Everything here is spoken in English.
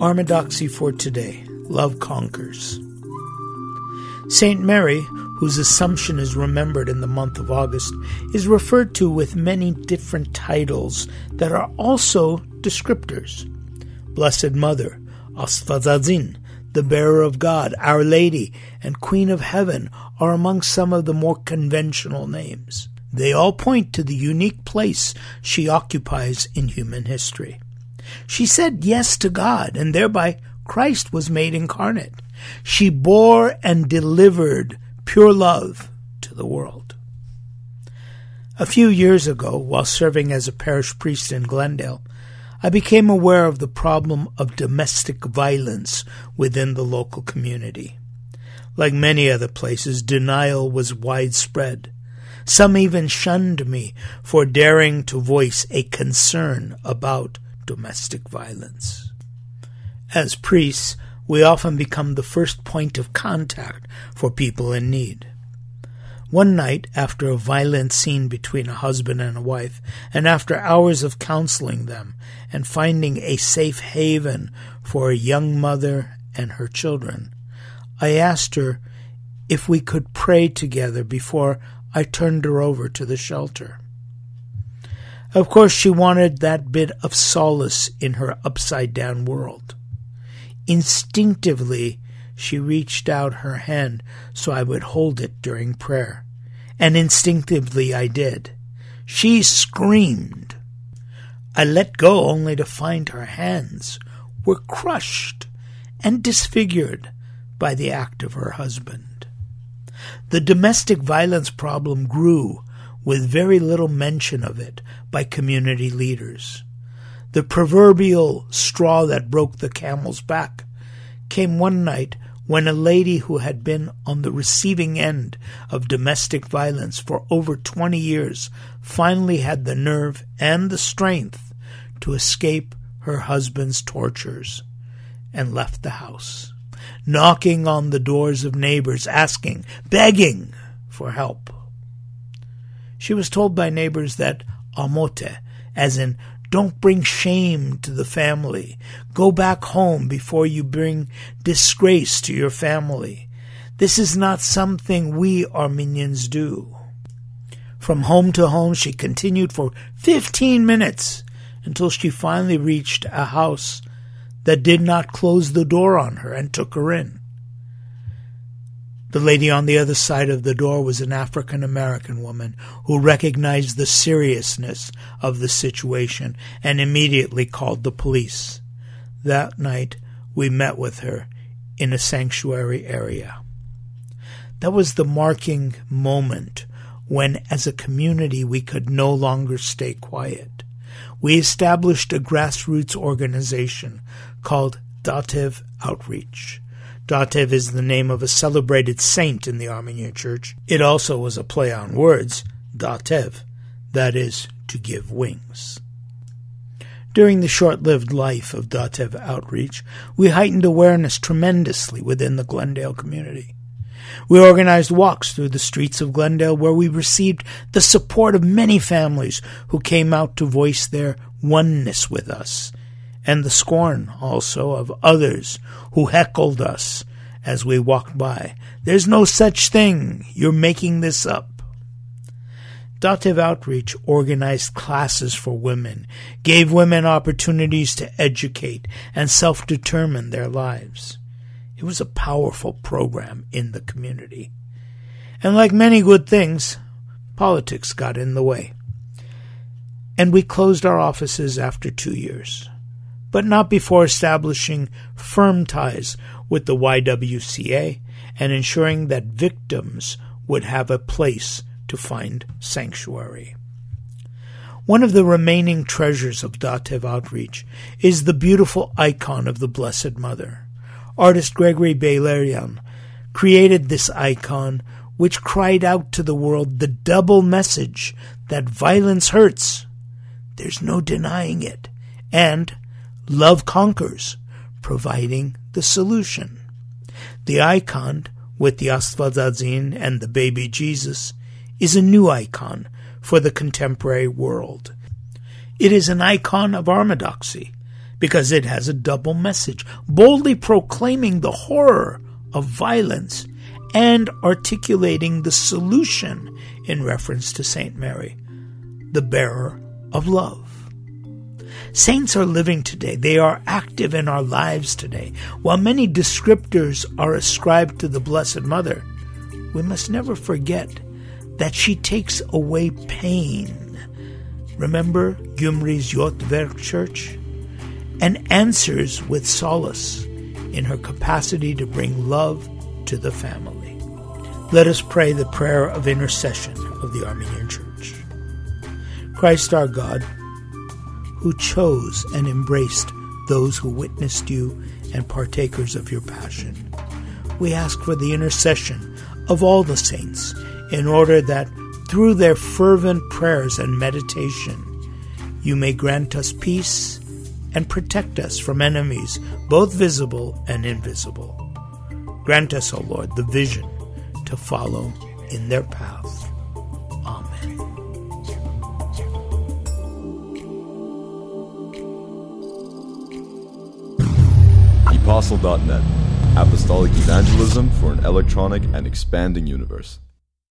Orthodoxy for today. Love conquers. Saint Mary, whose Assumption is remembered in the month of August, is referred to with many different titles that are also descriptors. Blessed Mother, Asfazazin, the Bearer of God, Our Lady, and Queen of Heaven are among some of the more conventional names. They all point to the unique place she occupies in human history. She said yes to God, and thereby Christ was made incarnate. She bore and delivered pure love to the world. A few years ago, while serving as a parish priest in Glendale, I became aware of the problem of domestic violence within the local community. Like many other places, denial was widespread. Some even shunned me for daring to voice a concern about domestic violence. As priests, we often become the first point of contact for people in need. One night, after a violent scene between a husband and a wife, and after hours of counseling them and finding a safe haven for a young mother and her children, I asked her if we could pray together before I turned her over to the shelter. Of course, she wanted that bit of solace in her upside-down world. Instinctively, she reached out her hand so I would hold it during prayer, and instinctively I did. She screamed. I let go only to find her hands were crushed and disfigured by the act of her husband. The domestic violence problem grew with very little mention of it by community leaders. The proverbial straw that broke the camel's back came one night when a lady who had been on the receiving end of domestic violence for over 20 years finally had the nerve and the strength to escape her husband's tortures and left the house, knocking on the doors of neighbors, asking, begging for help. She was told by neighbors that amote, as in, don't bring shame to the family. Go back home before you bring disgrace to your family. This is not something we Armenians do. From home to home, she continued for 15 minutes until she finally reached a house that did not close the door on her and took her in. The lady on the other side of the door was an African-American woman who recognized the seriousness of the situation and immediately called the police. That night, we met with her in a sanctuary area. That was the marking moment when, as a community, we could no longer stay quiet. We established a grassroots organization called Datev Outreach. Datev is the name of a celebrated saint in the Armenian Church. It also was a play on words, Datev, that is, to give wings. During the short-lived life of Datev Outreach, we heightened awareness tremendously within the Glendale community. We organized walks through the streets of Glendale where we received the support of many families who came out to voice their oneness with us, and the scorn also of others who heckled us as we walked by. There's no such thing. You're making this up. Datev Outreach organized classes for women, gave women opportunities to educate and self-determine their lives. It was a powerful program in the community. And like many good things, politics got in the way. And we closed our offices after 2 years, but not before establishing firm ties with the YWCA and ensuring that victims would have a place to find sanctuary. One of the remaining treasures of Datev Outreach is the beautiful icon of the Blessed Mother. Artist Gregory Beilerian created this icon, which cried out to the world the double message that violence hurts, there's no denying it, and love conquers, providing the solution. The icon, with the Asfazazin and the baby Jesus, is a new icon for the contemporary world. It is an icon of orthodoxy, because it has a double message, boldly proclaiming the horror of violence and articulating the solution in reference to Saint Mary, the bearer of love. Saints are living today. They are active in our lives today. While many descriptors are ascribed to the Blessed Mother, we must never forget that she takes away pain. Remember Gyumri's Jotverk Church? And answers with solace in her capacity to bring love to the family. Let us pray the prayer of intercession of the Armenian Church. Christ our God, who chose and embraced those who witnessed you and partakers of your passion, we ask for the intercession of all the saints in order that through their fervent prayers and meditation, you may grant us peace and protect us from enemies, both visible and invisible. Grant us, O Lord, the vision to follow in their path. Amen. Apostle.net, Apostolic Evangelism for an electronic and expanding universe.